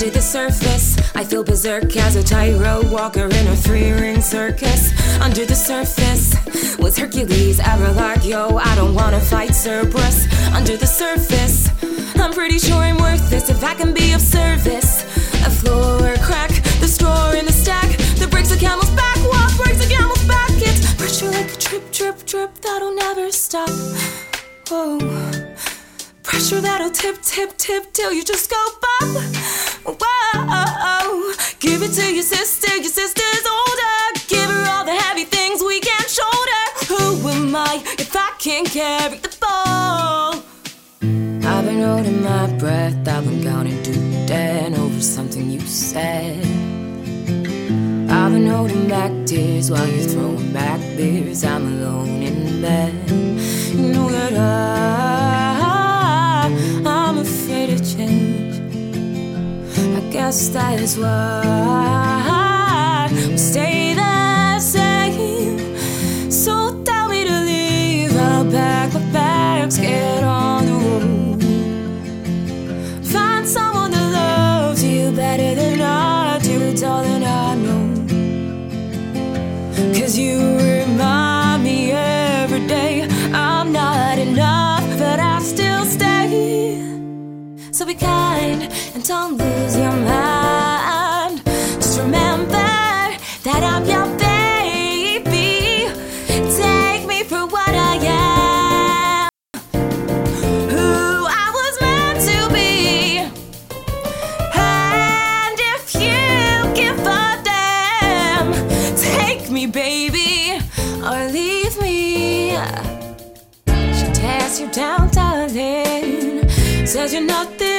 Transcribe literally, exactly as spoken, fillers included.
Under the surface, I feel berserk as a tightrope walker in a three-ring circus. Under the surface, was Hercules ever like, yo, I don't wanna fight Cerberus. Under the surface, I'm pretty sure I'm worth this if I can be of service. A floor crack, the straw in the stack that breaks a camel's back. What breaks a camel's back? It's pressure like a drip, drip, drip that'll never stop. Whoa. Pressure that'll tip, tip, tip till you just go bop. Whoa. Give it to your sister, your sister's older. Give her all the heavy things we can't shoulder. Who am I if I can't carry the ball? I've been holding my breath, I've been counting to ten over something you said. I've been holding back tears while you're throwing back beers. I'm alone in bed. You know that I, I'm afraid of change. I guess that is why we stay the same. So tell me to leave, I'll pack my bags, get on the road. Find someone that loves you better than I do. It's all that I know. Cause you remind me every day I'm not enough, but I still stay. So be kind and don't lose your mind. Just remember that I'm your baby. Take me for what I am, who I was meant to be. And if you give a damn, take me, baby, or leave me. She tears you down, darling. Says you're nothing